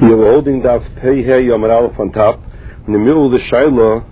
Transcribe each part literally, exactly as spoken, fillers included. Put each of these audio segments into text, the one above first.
We were holding Daf Pei Hey Yom Aleph on top. In the middle of the Shaila,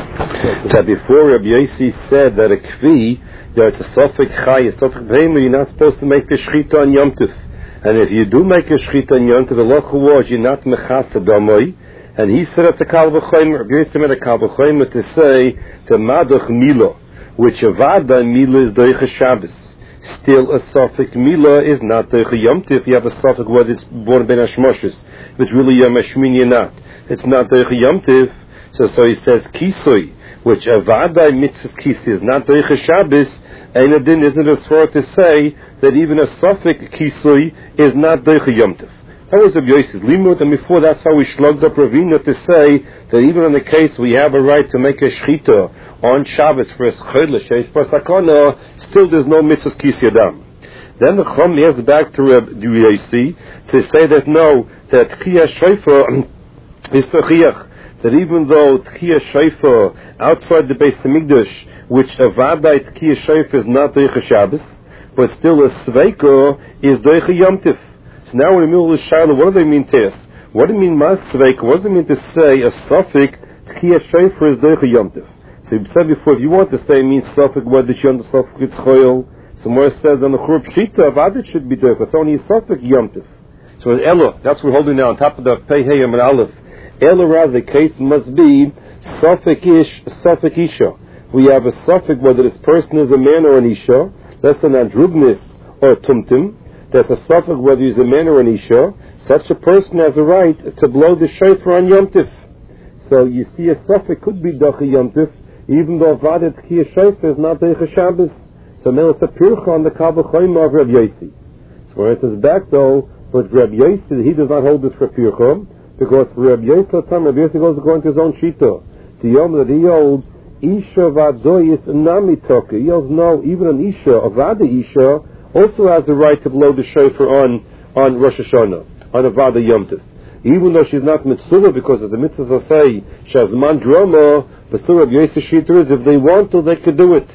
that before Rabbi Yossi said that a kvi, that it's a Sofik Chai, a Sofik Behemah, you're not supposed to make a Shechita on Yom Tov. And if you do make a Shechita on Yom Tov, the Loch was you're not Mechas Adamoi. And he said it's a Kal V'chomer. Rabbi Yossi made a Kal V'chomer to say to Madoch Milo, which Avada Milo is Doicha Shabbos. Still, a Sofik Mila is not Doicha Yom Tov. If you have a Sofik whether it's born Ben Hashmoshes, if it's really Yom Hashmini or not, it's not Doicha Yom Tov. So, so he says Kisui, which Avada Mitzvah Kisi is not Doicha Shabbos. And it isn't as far to say that even a Sofik Kisui is not Doicha Yom Tov. That was Rabbi Yossi's limud, and before that's how we shlugged up Ravina to say that even in the case we have a right to make a shechita on Shabbos for a schedle sheish for sakana, still there's no mitzvah kisi adam. Then the Chum has back to Rabbi Yossi to say that no, that tchiyah shofar is tchiyah, that even though tchiyah shofar outside the Beis Hamikdash, which avadai tchiyah shofar is not doicha Shabbos, but still a sveiko is doicha Yom Tov. So now we're in the middle of the Shiloh, what do they mean to us? What do you mean Masveik? What does it mean to say a suffix Tchiyah Shofar is Doicha Yom Tov? So you said before, if you want to say it means suffix, whether it's Yom Tov, suffix it's Choyel. Somewhere it says on the Churub Shita, Avad should be Doicha. It's only a suffix Yom Tov. So it's Ella, that's what we're holding now on top of the Pei Hey and Aleph. Ella rather, the case must be suffix Ish, suffix Isha. We have a suffix whether this person is a man or an Isha, that's an Andrubnis or a Tumtim. That's a suffix whether he's a man or an Isha. Such a person has a right to blow the shofar on Yom Tov. So you see, a suffix could be Docha Yom Tov, even though Vadet Tchiyah Shofar is not Docha Shabbos. So now it's a pircha on the Kal V'chomer of Rabbi Yossi. So when it is back though, with Rabbi Yossi, he does not hold this for pircha, because for Rabbi Yossi, Rabbi Yossi goes according to his own shita. The Yom that he holds, Isha Vadoyis Nami Toka. He holds no, even an Isha, a Vada Isha, also has the right to blow the shofar on, on Rosh Hashanah, on Avada Yom Tov. Even though she's not mitzvah, because as the mitzvahs say, Shazman Drama, the Surah of Yosef Shita is, if they want to, they could do it.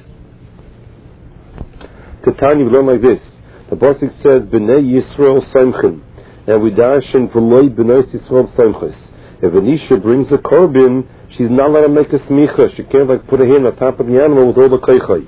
Ketani, we learn like this. The Pasuk says, B'nai Yisrael Samchin, and we dash in V'loi B'nai Yisrael Samchis. If an Isha brings a korban, she's not allowed to make a smicha. She can't like put a hand on top of the animal with all the keichai.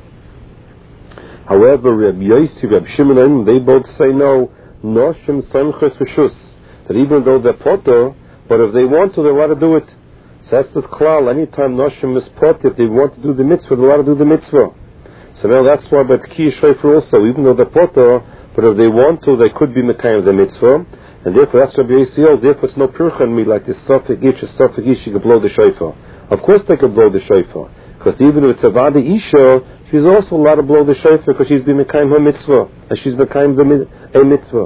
However, Rabbi Yossi, Rabbi Shimon, they both say no, Noshim Samchis V'shus, that even though they're potter, but if they want to, they're allowed to do it. So that's the klal. Anytime Noshim is potter, if they want to do the mitzvah, they're allowed to do the mitzvah. So now that's why about Tchiyah Shofar also, even though they're potter, but if they want to, they could be mekayim the mitzvah, and therefore that's Rabbi Yossi holds. Therefore, it's no pircha on me like the Sofik Ish, a Sofik Ish, you can blow the shofar. Of course, they can blow the shofar, because even if it's a Vada Isha, she's also allowed to blow the shofar because she's been mekayim her mitzvah, and she's mekayim the a mitzvah.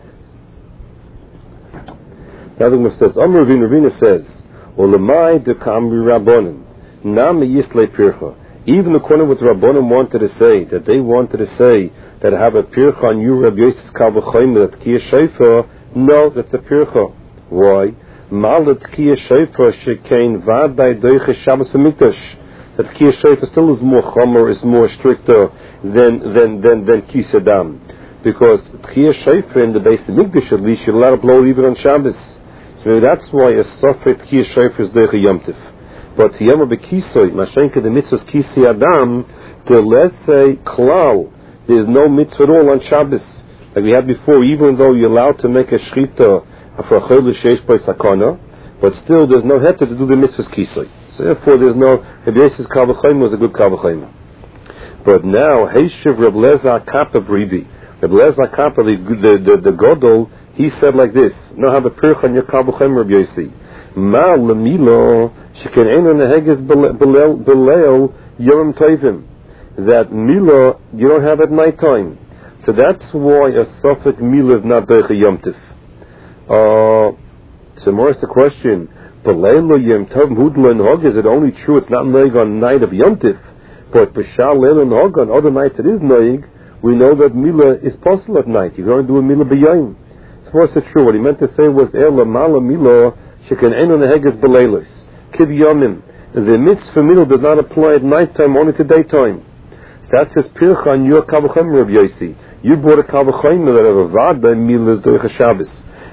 Now the Gemara says, Amar Ravina, Ravina says, Olamai de Kamri Rabbonim, Nam Yislei Pircha. Even according to what Rabbonim wanted to say, that they wanted to say that I have a pircha on you, Rabbi Yosef Kal V'chomer, that Tchiyah Shofar, no, that's a pircha. Why? Malat Tchiyah Shofar shekain vadai doicha Shabbos v'mikdash. That Tchiyah Shofar still is more chomer, is more stricter than than than than Kisadam, because Tchiyah Shofar in the Beis Hamikdash at least you're allowed to blow even on Shabbos. So that's why a Sofek Tchiyah Shofar is doicha Yom Tov. But Yom Bekisoy, Mashenka the mitzvahs Kisi Adam, the let's say klal, there is no mitzvah at all on Shabbos. Like we had before, even though you're allowed to make a shechita for a chol l'sheish by sakana, but still there's no heter to do the mitzvahs Kisoy. So therefore there's no, Rabbi Yosef's Kal V'chomer was a good Kal V'chomer. But now, Heishiv Reb Lezer Kappa Bribi, Reb Lezer Kappa, the, the, the, the Godol, he said like this, no have a pirch on your Kal V'chomer, Rabbi Yosef. Ma lemilo sheken eno neheges beleo yom tovim, that mila you don't have at night time. So that's why a suffix mila is not doicha yom tiv. Uh, so more is the question: belelo yom tov hudla and hog. Is it only true it's not noig on night of yom tiv, but b'shal leil and hog on other nights it is noig? We know that mila is possible at night. You're going to do a mila b'yom. So what's it true? What he meant to say was ela mala mila. Shekin eno neheges beleilos kiv yomim. The mitzvah mila does not apply at night time, only to daytime. So that says pircha on your Kal V'chomer, Rabbi Yossi. You brought a Kal V'chomer that a vada mila is doicha Shabbos.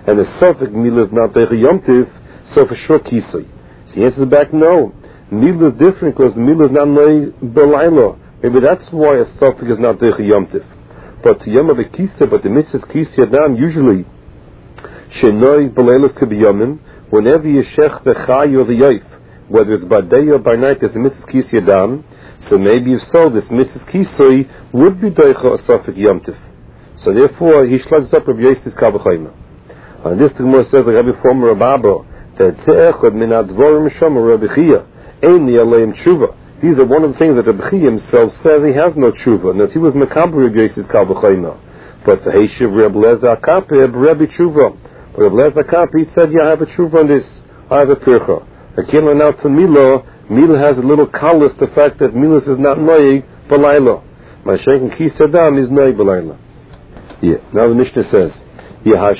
and the Suffolk Mila is not Deicha Yomtiv, so for sure Kisui. So he answers back, no. Mila is different because Mila is not Noi Belayla. Maybe that's why a Suffolk is not Deicha Yomtiv. But to Yom Kisa, but the mitzvah Kisi Adam usually Shenoi Belaylas could be Yomim. Whenever you shech the Chai or the Yoif, whether it's by day or by night, there's a mitzvah Kisi Adam. So maybe if so, this mitzvah Kisui would be Deicha a Suffolk Yomtiv. So therefore, he shlugs up Rabbi Yosef's Kavachayma. And this Gemara says, like Rabbi Former Rababa, that Ze'echad min advorim shomer Rabbi Chia, ein yaleim tshuva. These are one of the things that Rabbi Chia himself says he has no tshuva, and that he was mekaber Rabbi Yosef's Kavachayma. But the Heishiv Rabbi Lezer Akapi, Rabbi Tshuva. But Rabbi Lezer Akapi, he said, yeah, I have a tshuva on this. I have a pircha. I can't learn out from Mila. Mila has a little kalas, the fact that Mila is not noig balayla. My shenken kisadam is noig balayla. Yeah. Now the Mishnah says, let's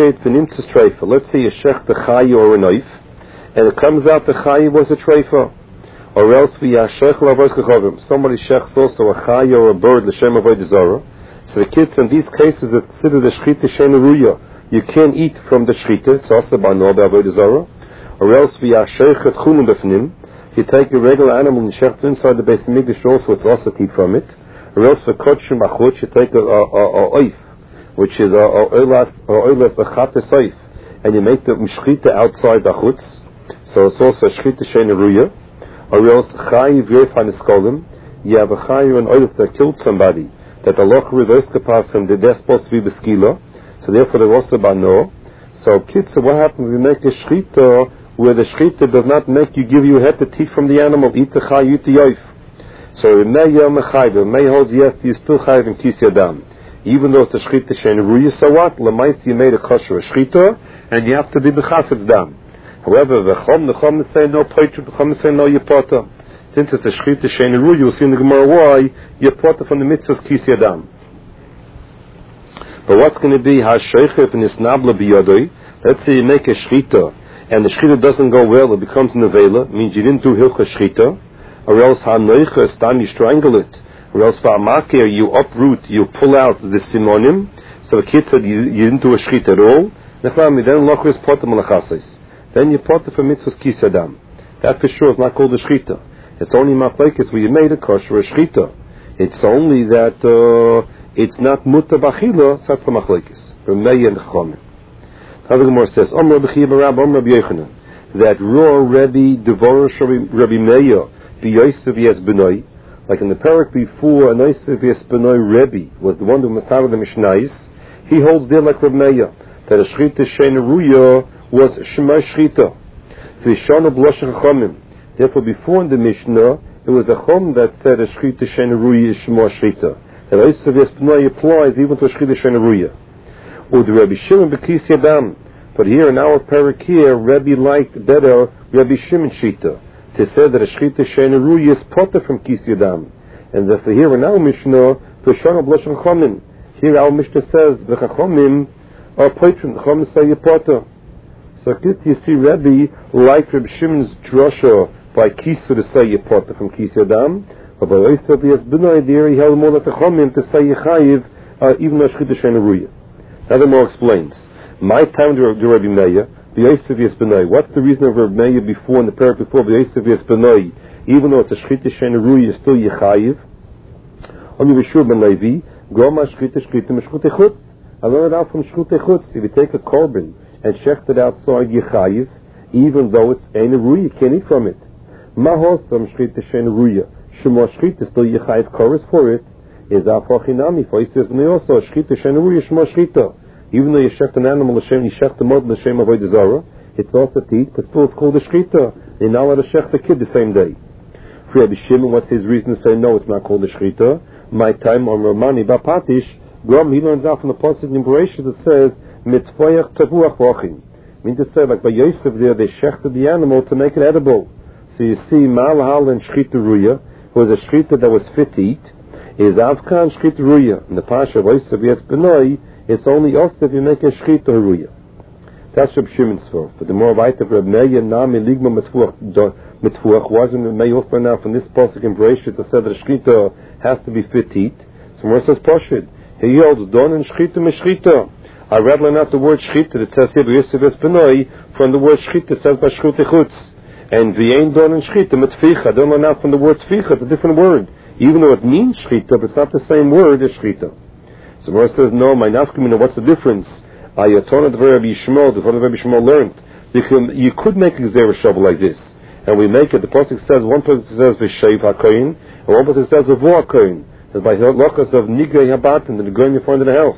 say you shech the chayi or a knife, and it comes out the chayi was a treifa, or else we shech lavos kachavim. Somebody shechs also a chayi or a bird l'shem avodah zarah. So the kids in these cases that consider the shchita she'eina ruya, you can't eat from the shchita. It's also by no avodah zarah. Or else we shech et chunim b'fnim. You take a regular animal and shech inside the Beis Hamikdash also, it's also to eat from it. Or else for kotshim achutz, you take a oif, which is a oilas a saif, and you make the mishchita outside the chutz, so it's also a shchita she'eina ruya. Or else chayiv yerfan iskolim, you have a chayiv and oilif that killed somebody, that the loch reverse kapassim, that they're supposed to be beskila, so therefore they're also bano. So kids, so what happens if you make a shchita where the shchita does not make you give you a head to teeth from the animal, eat the chayiv, eat the yoif. So in may yom chayiv, may holds yes, you still chayiv in kis yadam. Even though it's a shchita she'eina ruya, so what? L'maisi you made a kosher a shchita, and you have to be b'chasetz dam. However, the chom, the chom say no poitru, the chom say no yipota. Since it's a shchita she'eina ruya, you'll see in the Gemara why yipota from the mitzvahs kis yadam. But what's going to be ha'sheichef and isnabla biyadoi? Let's say you make a shchita, and the shchita doesn't go well, it becomes nevela, means you didn't do hilcha shchita, or else ha'noicha, it's time you strangle it. Or else for a makir, you uproot, you pull out the simonim. So the kid said you, you didn't do a shchita at all. Then lochris potem l'chasis. Then you potem for mitzvahs kisadam. That for sure is not called a shchita. It's only machlekes where you made a kosher a shchita. It's only that uh, it's not muta b'achila. So that's the machlekes. Remei and chachamim. Now the Gemara says, Om Rabbi Chia Barab, Om Rabbi Yochanan, that raw Rabbi Devorish Rabbi Meir b'Yosef yes b'noi. Like in the parak before, a nice Benoi Rebbe was the one who must have the Mishnais. He holds there like Reb Meir that a shchita she'eina ruya was shema shchita. V'shana b'loshen chachamim. Therefore, before in the Mishnah, it was a chum that said a shchita she'eina ruya is shema shchita. That a nice Benoi applies even to a shchita she'eina ruya. Or the Rabbi Shimon b'kis yadam. But here in our parak here, Rebbe liked better Rabbi Shimon shita. To say that a shchita she'eina ruya is potter from kis yadam, and that here in our Mishnah, v'shana b'loshen chachamim. Here our Mishnah says the chachamim are poitrim. The chachamim say you potter. So you see Rebbe like Reb Shimon's drasha by kisu to say you potter from kis yadam, but by Yosef yes b'noi there he held more like the chachamim to say you chayiv uh, even though shchita she'eina ruya. Now the more explains. My time to Rebbe Meir. V'Yosef yes b'noi. What's the reason of Rebbe Meir before in the parak before V'Yosef yes b'noi? Even though it's a shchita she'eina ruya, still yechayiv. Only Yeshua ben Levi, groma shchita shchita meshchutei chutz. I learned it out from shchutei chutz. If you take a korban and shecht it outside yechayiv, even though it's eina ruya, you can't eat from it. Mahosam shchita she'eina ruya. Shema shchita still yechayiv chorus for it. Is afachinami for Yosef b'noi also shchita she'eina ruya shema shchita. Even though you shecht an animal l'shem, you shecht the mod l'shem avodah zarah, it's also to eat, but still it's called a shchita. You're not allowed to shecht the kid the same day. For Rabbi Shimon, what's his reason to say no, it's not called a shchita? My time on Romani Bapatish, Grom, he learns out from the passage in Bereshit that says, Mitzvoyach tavuach v'achim. Mean to say, like by Yosef there, they shechted the animal to make it edible. So you see, Malhal and Shchita Ruya was a shchita that was fit to eat, is Avkan Shchita Ruya. In the Pasha of Yosef yes Benoi, it's only us if you make a shchita ruya. That's Reb Shimon's for. But the more right of Reb Meir Nami Ligma Mitfuach wasn't Reb Meir offer now from this pasuk in Bereshit that said that a shchita has to be fit to eat. So more says Pashid. He holds don and shchita meshchita. I read learn out the word shchita that says here b'Yosef es benoi from the word shchita that says b'shchutei chutz. And v'yein don and shchita mitficha. I don't learn out from the word tficha. It's a different word. Even though it means shchita, but it's not the same word as shchita. So Mora says, no, my nafkamina, what's the difference? Ayatona the Rabbi Yishmael, the Rabbi Yishmael learned. You, can, you could make a gzera shovel like this. And we make it, the pasuk says, one pasuk says v'sheiv hakoyin, and one pasuk says v'vo hakoyin. That's by lokas of nigay habatin, the going in front of the house.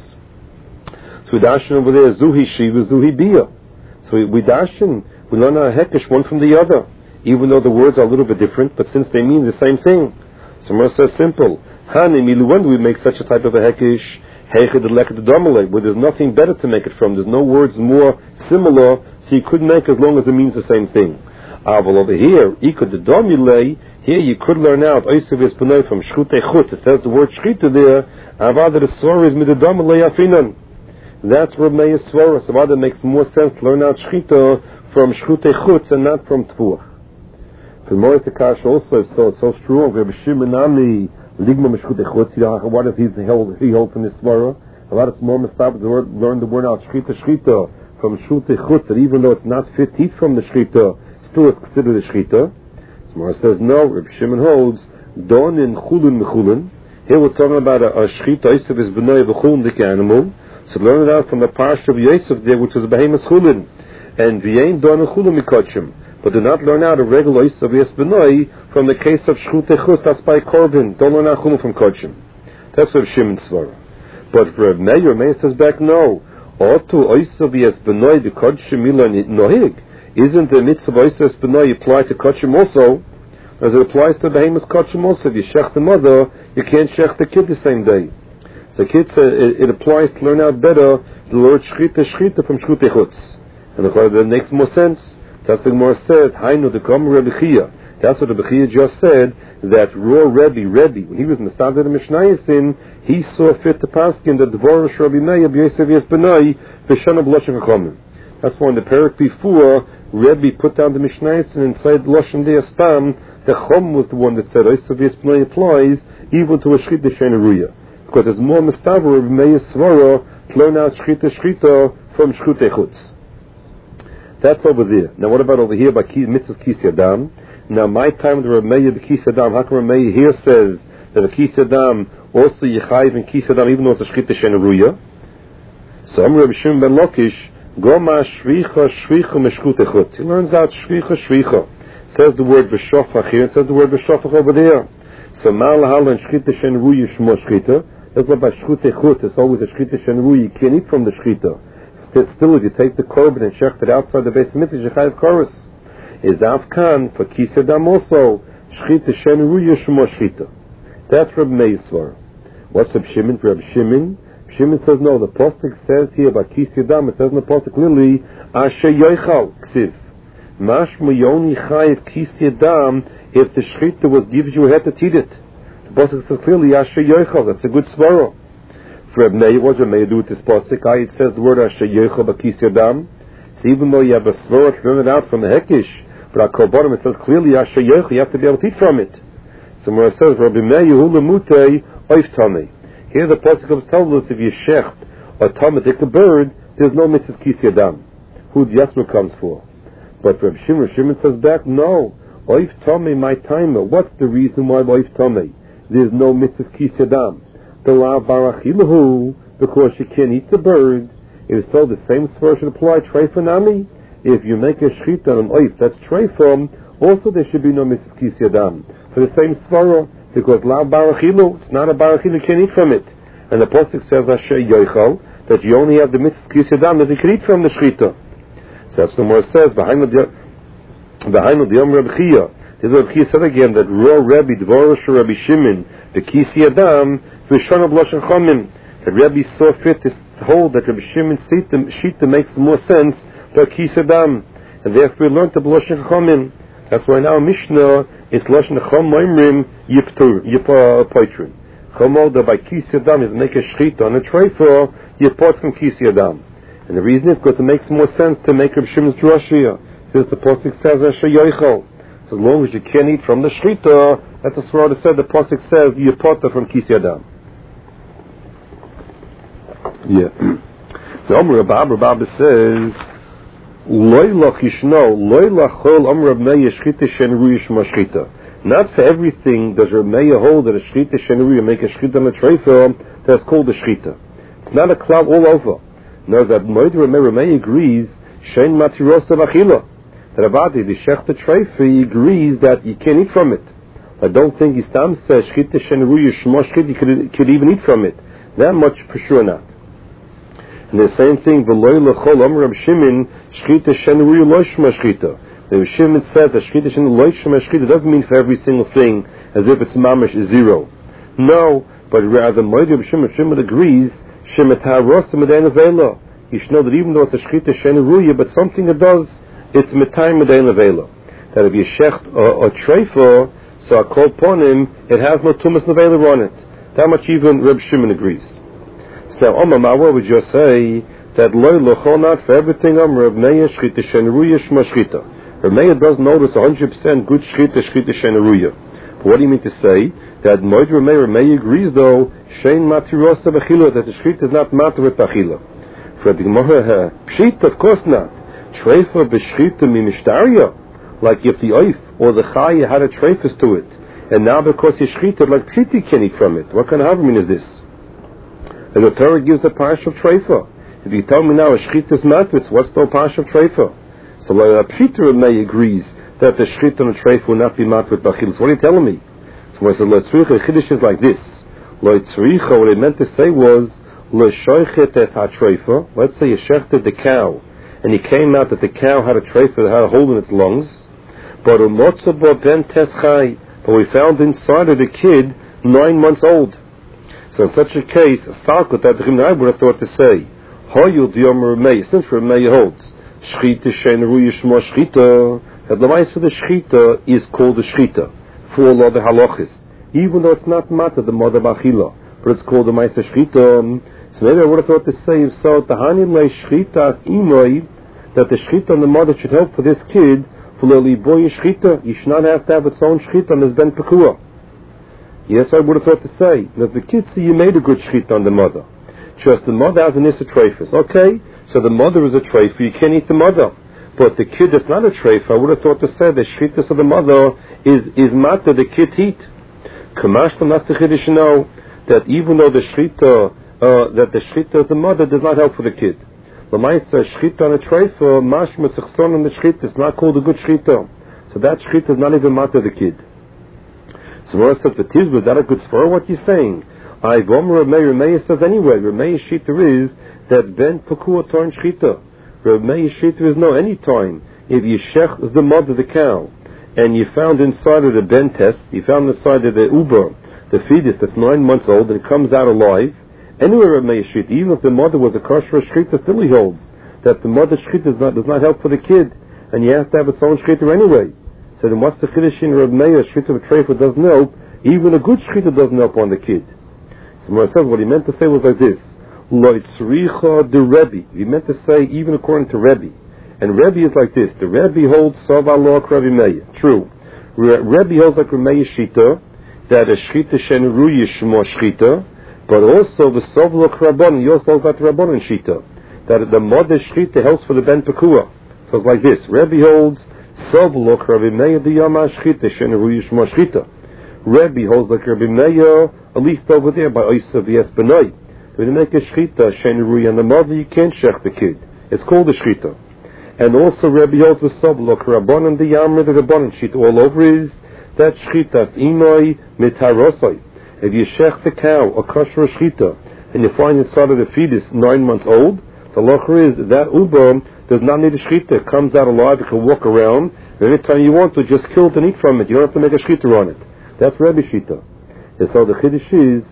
So we dashin over there, zuhi shiva, zuhi bia. So we, we dashin, we learn our hekesh one from the other, even though the words are a little bit different, but since they mean the same thing. So Mora says simple. Hani milu, when do we make such a type of a hekesh? Heichid leket domale, where there's nothing better to make it from. There's no words more similar, so you could make as long as it means the same thing. Aval over here, ikud domile, here you could learn out oisav espanoi from shchutei chutz. It says the word shchita there. Avad the svara is midadomile afinan. That's Reb Meir's svara. So Avad it makes more sense to learn out shchita from shchutei chutz and not from tfuach. For more the kash also, so it's so strong. Reb Shimon Ami ligma meshchutei chutz. What if he held he held from this svara? A lot of more mistab the word learn the word out shchita shchita from shchutei chutz. That even though it's not fit heat from the shchita, still it's considered a shchita. Mora says no. Reb Shimon holds don in chulun mechulun. Here we're talking about a, a shchita Yosef is b'noi b'chulun dik animal. So learn it out from the parsha of Yosef there, which is a behemoth chulun, and v'yein don in chulun mikotchim. But do not learn out a regular Yosef is b'noi from the case of shchutei chutz. That's by korban. Don't learn out chulun from kotchim. That's Reb Shimon's svara. But Reb Meir, Reb Meir says back no. Otu Yosef is b'noi b'kotchim mila nohig. Isn't the mitzvah of Yosef B'nai applied to Kotchim also? As it applies to behemoth Kotchim also. If you shech the mother, you can't shech the kid the same day. So kids, uh, it, it applies to learn out better the word shchita shchita from shchutei chutz. And that makes more sense. That's what the Gemara says, Hainu the Kam Rebbe Chia. That's what the Rebbe Chia just said, that Raw Rebbe, Rebbe, when he was in the Stad of the Mishnayos, he saw fit to paskin that Dvorish Rabbi Meir B'Yosef Yes B'nai V'shana B'Loshen Chachamim. That's why in the parak before, Rebbe put down the Mishnayos and inside Loshen Dei Stam, the Chom was the one that said Yosef Yes B'nai applies even to a Shchita Sheina Ruya. Because there's more Mistaver of Meir Svara to learn out Shchita Shchita from Shchutei Chutz. That's over there. Now what about over here by Mitzvahs Kisi Adam? Now my time with Reb Meir Kisi Adam, how come Reb Meir here says that the Kisi Adam also Yechayiv and Kisi Adam even though it's a Shchita Sheina Ruya? So I'm Reb Shimon ben Lakish, Goma shvicha shvicha meshchutei chutz. He learns out shvicha shvicha. Says the word v'shofach here, and says the word v'shofach over there. So mal lahal and shchita shen ruyi shmo shchita. That's why by shchutei chutz it's always a shchita shen ruyi. You can't eat from the shchita. Still, if you take the korban and shecht it outside the base mitzvah, you chayav chorus. Is avkan for kisi adam also shchita shen ruyi shmo shchita. That's Reb Meir's svara. What's Reb Shimon? Reb Shimon. Shimon says no. The pasuk says here by Kisi Adam. It says in the pasuk clearly, Asher Yoichal Ksiv. Mashma Yoni Chayiv Kisi Adam. If the shchita was gives you a head to eat it. The pasuk says clearly Asher Yoichal. That's a good svara. For Reb Meir, what does Reb Meir do with this pasuk? It says the word Asher Yoichal by Kisi Adam. So even though you have a svara to learn it out from the hekish, but at Kol Bottom it says clearly Asher Yoichal. You have to be able to eat from it. So when it says Rabbi Meir Hula Mutei Oif Tamei. Here the pasuk comes telling us if you shecht or tamadik a bird, there's no mitzvah kisi adam. Who the yasma comes for? But Reb Shimon, Shimon says back, no. Oif tamei my timer. What's the reason why oif tamei? There's no mitzvah kisi adam. The la barachilahu, because you can't eat the bird. If so, the same svara should apply treifa nami. If you make a shchita on an oif, that's treifa. Also, there should be no mitzvah kisi adam for the same svara. Because la barachilu, it's not a barachilu, you can't eat from it. And the pasuk says Asher Yoichal, that you only have the mitzvah kisi adam that you can eat from the shchita. So that's the more it says, V'hainu Diyom Reb Chia. This is what Reb Chia said again, that Ro Rebbe Dvorosh Rabbi Shimon, the kisi adam, V'shon of Loshen Chomim. That Rebbe saw fit to hold that Rabbi Shimon's shita makes more sense than kisi adam. And therefore we learned the Loshen Chomim. That's why now Mishnah is Loshen Chom Moimrim Yiptur, Yipah Poitrin. Chomol, by Kisi Adam, if you make a shchita on a treifa, you part from Kisi Adam. And the reason is because it makes more sense to make Reb Shimon's drashia. Since the pasuk says Asher Yoichal. So as long as you can't eat from the shchita, that's the svara that said, the pasuk says you part from Kisi Adam. Yeah. The Omer Rabba, Rabba says, Loylach Yishno, Loylach Chol Omer Rab Meir Shchita Shen Ruya Shma Shchita. Not for everything does Rab Meir hold that a Shchita Shen Ruya make a Shchita on a treifa that's called a Shchita. It's not a cloud all over. No, that Moed Rab Meir agrees, Shen Matirosa Vachila. That Abadi, the Shechta treifa, he agrees that you can't eat from it. I don't think Istam says Shchita Shen Ruya Shma Shchita you could, could even eat from it. That much for sure not. And the same thing, V'loy lechol Omer Rab Shimon, Shchita Shen Ruya Lo Shma Shchita. The Rab Shimon says that Shchita Shen Lo Shma Shchita doesn't mean for every single thing, as if it's mamish zero. No, but rather, Moed Rab Shimon, Shimon agrees, Shemetah Rosa Medain Avela. You should know that even though it's a Shchita Shen Ruya, but something it does, it's Metayim Medain Avela. That if you shecht a treifa, so I call upon him, it has no tumas nevela on it. That much even Reb Shimon agrees. So now, Omar Mawa would just say that loy lochol not for everything. Om Reb Meir shchita sheneruya shma shchita. Reb Meir does notice one hundred percent good shchita shchita sheneruya. But what do you mean to say that Moed Reb Meir Reb Meir agrees though shein matirosa b'chila that the shchita is not matir with b'chila? For the Gemara, pshita of course not. Treifa b'shchita mimishtaria. Like if the oif or the chaya had a treifas to it, and now because he shchited, like pshiti can eat from it. What kind of havmin is this? And the Torah gives a parsha of treifa. If you tell me now a shchit is matzitz, what's the parsha of treifa? So like a pshita may agrees that the shchit on a treifa will not be matzitz b'achil. So what are you telling me? So I said, lo tzricha, the chiddush is like this. Lo tzricha, what it meant to say was, lo shoichet es ha-treifa. Let's say you shechted the cow, and he came out that the cow had a treifa that had a hole in its lungs. But we found inside of the kid nine months old. So in such a case, Falkut that the Chimnai would have thought to say, Hoyul Diyomer Meir, since Reb Meir holds, Shchita Shein Ruya Shmo Shchita, that the mice of the Shchita is called the Shchita, for all other halachis, even though it's not Mata, the mother Bachila, but it's called the mice of Shchita. So maybe I would have thought to say, if so, Tahani Le Shchita Imoi, that the Shchita on the mother should help for this kid. You should not have to have its own shchita on his ben pekua. Yes, I would have thought to say that the kid see you made a good shchita on the mother. Just the mother has an issa treifus. Okay, so the mother is a treifa, you can't eat the mother. But the kid that's not a treifa, I would have thought to say the shchitas of the mother is is matter the kid eat. Kamash from that's the chiddush know that even though the shchita uh, that the shchita of the mother does not help for the kid. The Maisa shchita on a treifa, mashma tzachson on the shchita, it's not called a good shchita. So that shchita is not even matter the kid. So Mora says, but is that a good svara? What you're saying? I Gomer Reb Meir, Reb Meir says anyway, Reb Meir shchita is that ben pekua torn shchita. Reb Meir shchita is no any time. If you shech the mother of the cow, and you found inside of the ben test, you found inside of the uber, the fetus that's nine months old, and it comes out alive, anywhere Reb Meir shchita, even if the mother was a kosher shchita, still he holds that the mother's shchita does not, does not help for the kid, and you have to have its own shchita anyway. So then what's the chiddush in Reb Meir? Shchita of a treifa doesn't help, even a good shchita doesn't help on the kid. So Mora says what he meant to say was like this: Lo tzricha de Rebbe. He meant to say even according to Rebbe, and Rebbe is like this. The Rebbe holds Sava Lo Rebbe Meir. True, Re- Rebbe holds like Reb Meir shchita that a shchita sheneruya shmo shchita. But also the Sovlok Rabban, you also got the Rabbanon Shita, that the mother Shita helps for the Ben Pekua. So it's like this: Rebbe holds Sovlok Rabbi Meir the Yama Shita Sheneruya Shmo Shita. Rebbe holds like Rabbi Meir, at least over there by Oisav Yes Benoi. When you make a Shita Sheneruya on the mother, you can't shech the kid. It's called a Shita. And also Rebbe holds with Sovlok Rabbanon the Yama the Rabbanon Shita. All over is that Shita Inoi Mitarosai. If you shech the cow, a kosher shchita, and you find inside of the fetus nine months old, the locher is that uber does not need a shchita. It comes out alive, it can walk around, and any time you want to, just kill it and eat from it. You don't have to make a shchita on it. That's Rebbe shchita. And so the chiddush is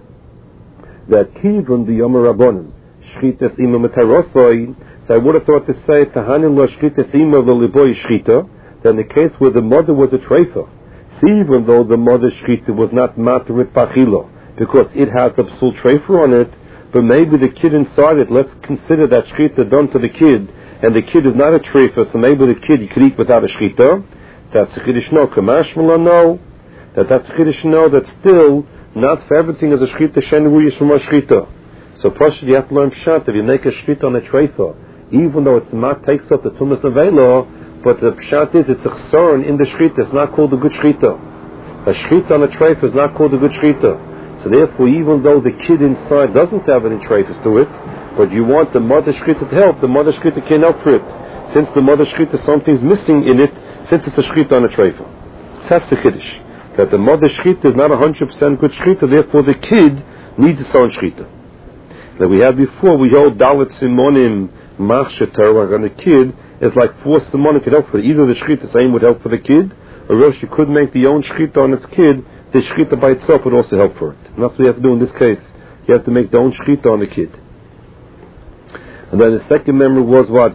that kivon the Yom Rabbanon, shchitas ima metarosoi. So I would have thought to say tahanin lo shchitas ima v'liboy shchita. That in the case where the mother was a treifa, even though the mother's shchita was not matter with pachila, because it has a psul treifa on it, but maybe the kid inside it, let's consider that shchita done to the kid, and the kid is not a treifa, so maybe the kid you could eat without a shchita. That's a chiddush no. Kamash mala no. That that's a chiddush no. That still not for everything is a shchita sheneruya shmo shchita. So first you have to learn pshat. If you make a shchita on a treifa, even though it's not takes up the tumas nevela, but the pshat is it's a chsaron in the shchita. It's not called a good shchita. A shchita on a treifa is not called a good shchita. So therefore, even though the kid inside doesn't have any treifas to it, but you want the mother shchita to help, the mother shchita can't help for it. Since the mother shchita, something's missing in it, since it's a shchita on a treifa. That's the kiddush. That the mother shchita is not one hundred percent good shchita, therefore the kid needs its own shchita. That we had before, we hold dalit simonim machshetar, and the kid is like four simonim could help for it. Either the shchita same would help for the kid, or else you could make the own shchita on its kid, the shchita by itself would also help for it. And that's what you have to do in this case. You have to make the own shchita on the kid. And then the second memory was what?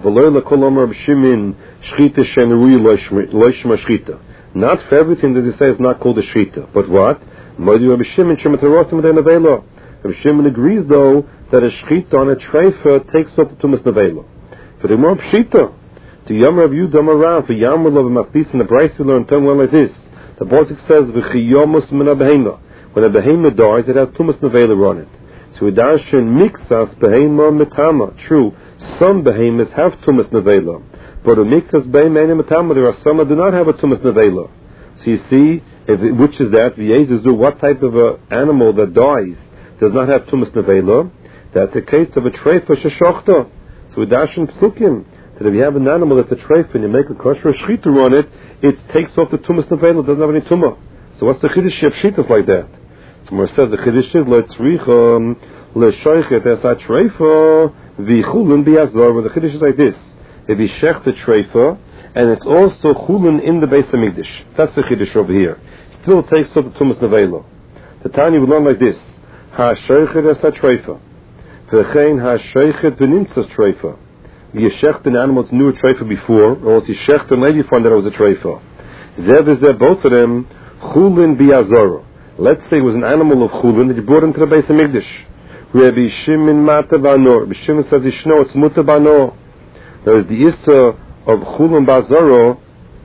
Not for everything that they say is not called a shchita. But what? Rabbi Shimon agrees though that a shchita on a treifa takes up the tumas nevela. For the more pshita, to Yom Rav Yudam around for Yom Rav Machlis in the Brayso we learn term one like this. The Pasuk says v'chiyomus min behema. When a behema dies, it has tumas nevela on it. So we darshan mixas behema metama. True, some behemoths have tumas nevela, but a mixas behema metama. There are some that do not have a tumas nevela. So you see, if it, which is that v'yezizu? What type of a animal that dies does not have tumas nevela? That's a case of a treifa sheshachta. So we darshan psukim that if you have an animal that's a treifa and you make a kosher shchita on it, it takes off the tumas nevela. Doesn't have any tumah. So what's the chiddush of shchitas like that? So it says the chiddush is letzricha leshoichet es a treifa v'chulin biazor. The chiddush is like this: if you shech the treifa and it's also chulin in the Beis Hamikdash. That's the chiddush over here. Still takes off the tumas nevela. The Tanya will learn like this: ha shoichet es a treifa v'chein ha shoichet b'nimtzas treifa. You shecht an animal that knew a treifa before, or else you shecht and later you find that it was a treifa. Zev is there, both of them chulin biazor. Let's say it was an animal of chulin that you brought into the Beis Hamikdash. Rabbi Shimon mata banor. Rabbi Shimon says yishno it's muta banor. There is the issa of chulin bazaro.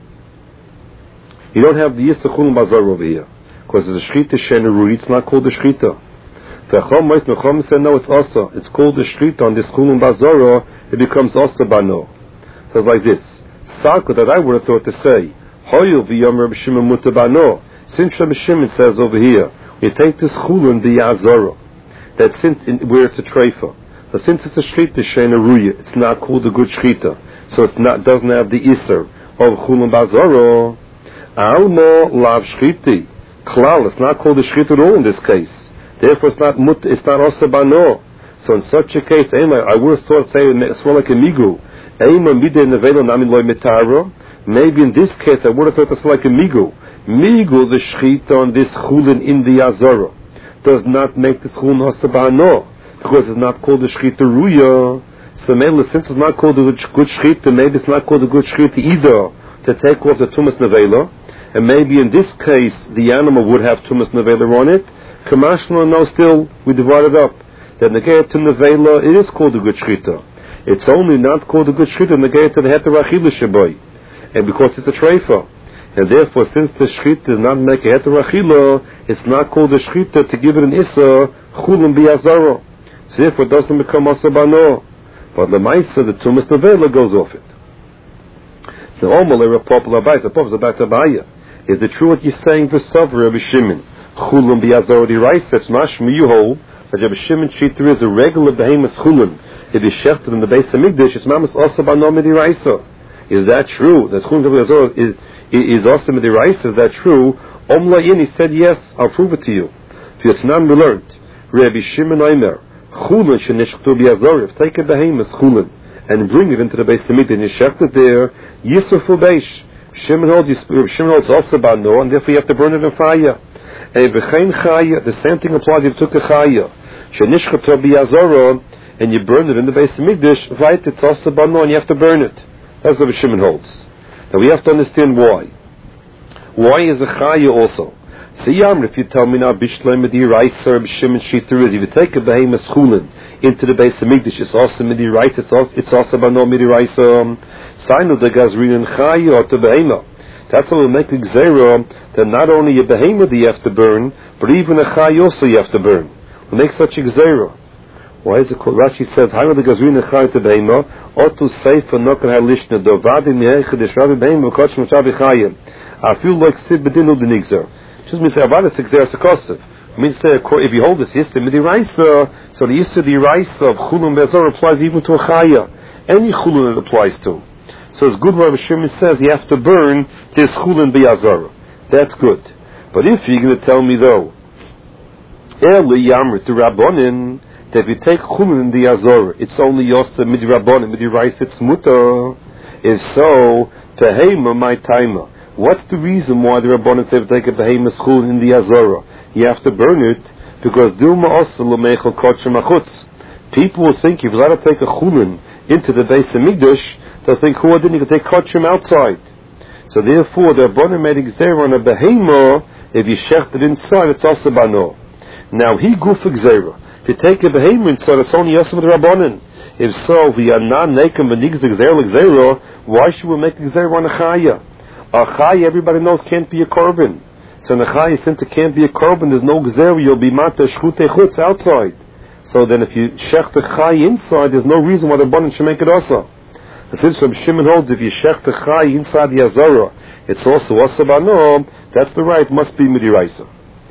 You don't have the issa chulin bazaro over here because it's a shchita shenerui. It's not called a shchita. The Chacham said no, it's also it's called the shchita on this chulin bazaro. It becomes also bano. So it's like this. Salka that I would have thought to say hoyil v'yom Rabbi Shimon muta bano. Since Rabbi Shimon says over here, we take this chulin the yazoro. That since in, where it's a treifa, but since it's a shchita sheina ruya, it's not called a good shchita, so it's not doesn't have the iser of chulin bazaro. Almo lav shchiti klal. It's not called a shchita at all in this case. Therefore, it's not mut. It's not also bano. So in such a case, I would have thought say it's more like a migu. Maybe in this case, I would have thought it's like a migu. Migu the shchita on this chulin in the azara does not make this chulin hasabano because it's not called the shchita ruya. So maybe since it's not called a good shchita, maybe it's not called a good shchita either to take off the tumas nevela. And maybe in this case the animal would have tumas nevela on it. Kamashma no, still we divide it up. That negayah to nevela it is called a good shchita. It's only not called a good shchita negayah to the heter achila shaboy, and because it's a treifa. And therefore, since the shchita does not make a heter achila, it's not called a shchita to give it an issa chulin biazaro. So therefore, it doesn't become asabano. But the ma'isa, the tumas nevela goes off it. So omalei popular ba'is, the popular about tabaya. Is it true what you're saying for Savra Rabbi Shimon? Chulin biazaro the rice. That's mashma you hold that Rabbi Shimon shita is a regular behemoth chulin. If you shechted in the Beis Hamikdash, it's mamas asabano midiraisa. Is that true? That chulin biazaro is is also midiraisa. Is that true? Omlayin, he said yes. I'll prove it to you. If it's not learned, Rabbi Shimon Aimer chulin shenishchtu biazaro. Take a behemoth chulin and bring it into the Beis Hamikdash and you shecht it there. Yisrafu beish. Shimon holds Shimon holds also bano, and therefore you have to burn it in fire. And v'chein chaya, the same thing applies if you took a chaya shenishchtu biazaro and you burn it in the Beis Hamikdash. Right, it's also bano, and you have to burn it. That's what Shimon holds. Now we have to understand why. Why is a chaya also? So Yamr, if you tell me now bishlem midiraisa b'Shimon shita is if you take a behemoth chulin into the Beis Hamikdash, it's also midiraisa. It's also it's also bano midiraisa. Sign the gazrin and chaya or to behema. That's how we make a gzera that not only a behema that you have to burn, but even a chaya also you have to burn. We make such a gzera. Why is it called? Rashi says, "Hayra the Gazrin Echai to Beima, Otu Seifa Nokan Halishna Dovadi Mehecha Deshravi Beima Koch Mashavi Chayim." I feel like Sib Bedinu Denigzer. Just means Avada Sixer Sekosev. It means if you hold this Yisra Midiraisa, so the Yisra Diraisa of Chulun Bezor applies even to a Chaya. Any Chulun it applies to. So it's good. Rabbi Shimon says you have to burn this Chulun B'Yazara. That's good. But if you're going to tell me though, Eli Yamr to Rabbonin, that if you take Chulun in the Azor, it's only Yosa Midi Rabbonin, Midi Rice, it's Mutter. If so, Tehema my timer. What's the reason why the Rabbonin say take a Tehema Chulun in the Azor? You have to burn it because Dilma Osa L'Meichel Kodsha Machutz. People will think if you're allowed to take a Chulun into the base of Migdash, they'll think, who didn't you can take Kodshim outside? So therefore, the Rabbonin made Gzeira on a Behema. If you shecht it inside, it's also Bano. Now, he goof Gzeira. If you take a Behema inside, it's only Yosem with the Rabbonin. If so, we are not naked Benigz Gzeira Gzeira, why should we make Gzeira on a Chaya? A Chaya, everybody knows, can't be a korban. So in a Chaya, since it can't be a korban, there's no Gzeira, you'll be Mata Shchute Chutz outside. So then if you shecht the Chaya inside, there's no reason why the Rabbonin should make it also. Since Rabbi Shimon holds if you shecht the Chai inside the Azara, it's also Asabano, that's the right, must be Midiraisa.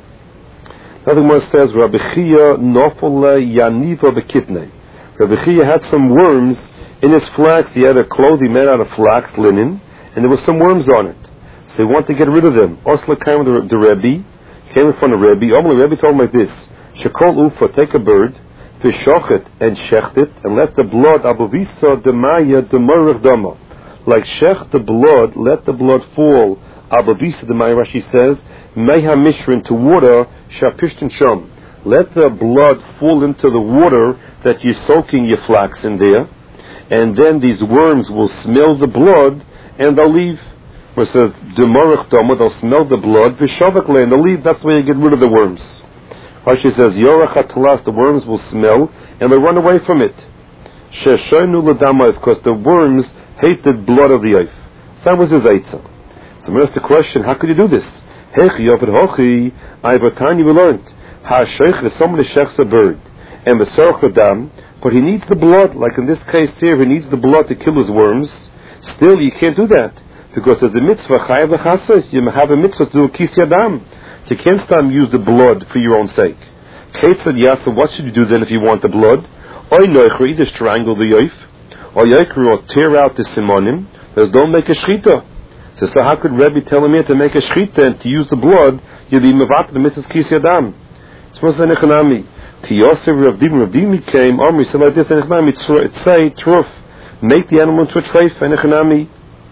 Another one says, Rabbi Chia Nofole Yaniva Bekitne. Rabbi Chia had some worms in his flax. He had a clothing made out of flax, linen, and there was some worms on it. So he wanted to get rid of them. Osla came with the, the Rebbe, came in front of Rebbe. Omri Rebbe told him like this, Shekol Ufa, take a bird, fish it and shecht it, and let the blood abuvisa demaya demorich dama. Like shecht the blood, let the blood fall. Abuvisa demaya, Rashi says, meha mishrin to water, shapishtin sham. Let the blood fall into the water that you're soaking your flax in there, and then these worms will smell the blood, and they'll leave. Where it says demorich dama, they'll smell the blood, vishavak and they'll leave. That's where you get rid of the worms. Rashi says, Yorach HaTalas, the worms will smell, and they run away from it. Sheshonu l'damav, because the worms hate the blood of the earth. So that was his eitzah. So we ask the question, how could you do this? Hechi yovad hochi, Ivatani we learned. Ha-sheich is somebody shechs a bird, and v'sorach l'dam, but he needs the blood, like in this case here, he needs the blood to kill his worms. Still, you can't do that, because there's a mitzvah, chayav l'chasas, you have a mitzvah to do a kis yadam. So you can't stop use the blood for your own sake. Kate said, Yasa, what should you do then if you want the blood? Or noichri, either strangle the yoif, or yoikri, or tear out the simonim. There's don't make a shchita. So, so how could Rebbe tell him here to make a shchita and to use the blood? You'll be mevat the Missus Kis Yadam. It's what's the nechanami. To Yosef Ravdim Ravdim came. Omri said like this. Nechanami. It's say truf. Make the animal into a treif. Nechanami.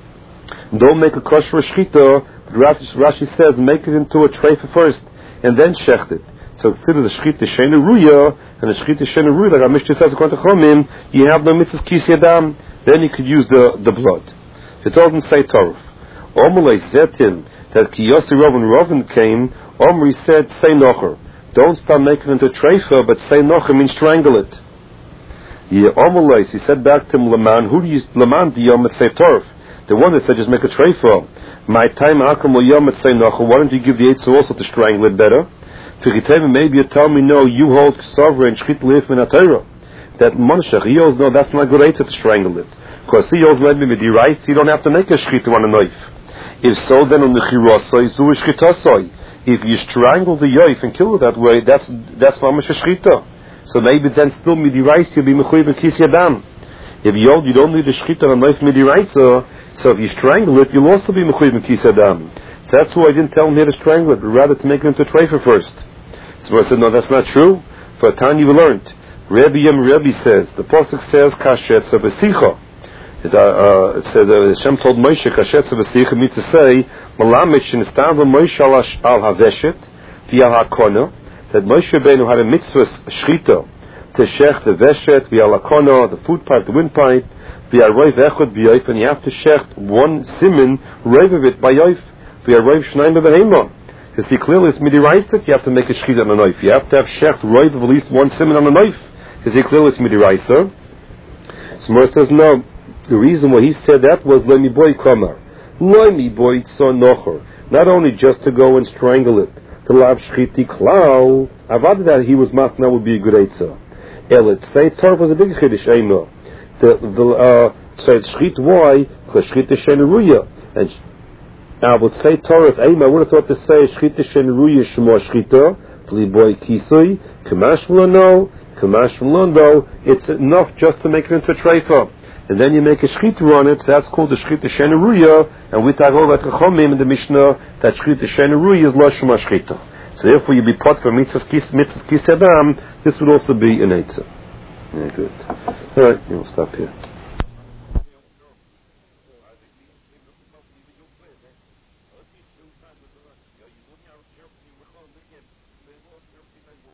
Don't make a kosher shchita. Rashi says, make it into a treifa first, and then shecht it. So consider the shchita shena ruya, and the shchita shena ruya, like our Mishnah says, according to Chomim, you have no mitzvahs kis yadam, then you could use the, the blood. It's all in say Torah. Omrei zetim, that ki Yossi Rovin Rovin came, Omri said, say nocher. Don't start making it into treifa, but say nocher means strangle it. Yeah, Omrei, he said back to him, Laman, who do you, Laman, the Yom say Torah? The one that said just make a treifa. My time, why don't you give the eitzah also to strangle it better? Maybe you tell me, no, you hold ksavra and shchit leif min ha-Torah. That Moshe, he knows, no, that's not good eitzah to strangle it. Because he knows, maybe with the right, you don't have to make a shchit on a knife. If so, then on the chirasai, zu shchitasai. If you strangle the yoif and kill it that way, that's that's mamash a shchita. So maybe then still midiraisa you'll be mechuyev and kis yadam. If you hold, you don't need a shchita on a knife midiraisa. So if you strangle it, you'll also be mechuyev in kis yadam. So that's why I didn't tell him here to strangle it, but rather to make it into a treifa first. So I said, no, that's not true. For a time you learned. Rebbe Yem Rebbe says, the pasuk says, kashetza v'sicha. It, uh, uh, it said, uh, Hashem told Moshe, kashetza v'sicha, means to say, Malamed shenistam v'Moshe al haveshet, v'al hakona, that Moshe Rabbeinu had a mitzvah shchita, to shech the veshet, v'al hakona, the food pipe, the windpipe, v'al roiv echad v'yoif, and you have to shecht one simin, roiv of it by yoif, v'al roiv shnaim b'behema. Because see, clearly it's midiraisa, you have to make a shchita on a knife. You have to have shecht roiv of at least one simin on a knife. Because see, clearly it's midiraisa. So Moshe says, no, the reason why he said that was Loimi boy kamar. Loimi boy son nocher. Not only just to go and strangle it, to lav shchiti klal, avad that he was masna would be a good eitzah. Elit. Say Torah was a big Chiddush Eimah. The, the, uh, so it's Shchit, why? Because Shchita Sheneruya. And I would say Torah, if Eimah, I would have thought to say Shchita Sheneruya Shemo Shchita, Boy Kisui, Kamash V'lano, Kamash V'lando, it's enough just to make it into a treifa. And then you make a Shchita on it, so that's called the Shchita Sheneruya, and we talk about Chachomim in the Mishnah, that Shchita Sheneruya is Lo Shema Shchita. So therefore you be pot for mitzvah kis adam, this would also be an eitzah. Yeah, good. Alright, we'll stop here.